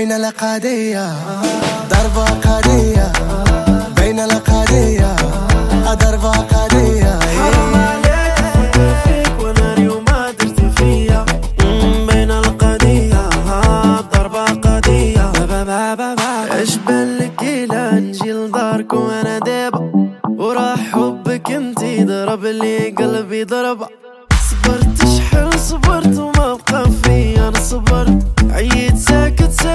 بين الأقادية ضربة قادية، بين الأقادية ضربة قادية. حرام عليك أفكر فيك وانا اليوم ما درت فيا. بين القضية ضربة قضية. اش بالك إلا نجي لدارك وانا دابا وراح حبك انتي ضرب لي قلبي ضربة. صبرت شحال صبرت وما بقى فيا انا صبرت، عييت ساكت